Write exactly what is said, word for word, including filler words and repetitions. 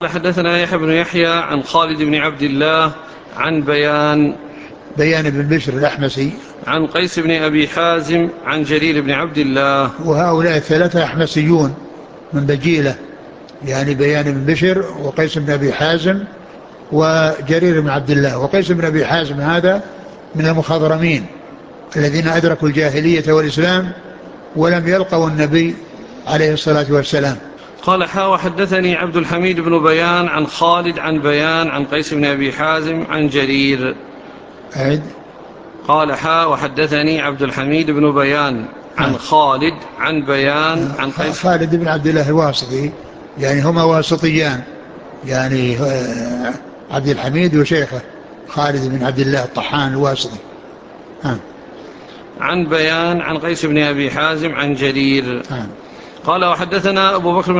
حدثنا يحيى بن يحيى عن خالد بن عبد الله عن بيان بيان بن بشر الأحمسي عن قيس بن أبي حازم عن جرير بن عبد الله. وهؤلاء الثلاثة أحمسيون من بجيلة، يعني بيان بن بشر وقيس بن أبي حازم وجرير بن عبد الله. وقيس بن أبي حازم هذا من المخضرمين الذين أدركوا الجاهلية والإسلام ولم يلقوا النبي عليه الصلاة والسلام. قال حا وحدثني عبد الحميد بن بيان عن خالد عن بيان عن قيس بن أبي حازم عن جرير. أعد. قال حا وحدثني عبد الحميد بن بيان عن خالد عن بيان عن قيس. خالد بن عبد الله الواسطي، يعني هما واسطيان، يعني عبد الحميد وشيخه خالد بن عبد الله الطحان الواسطي. ها. عن بيان عن قيس بن أبي حازم عن جرير. ها. قال وحدثنا أبو بكر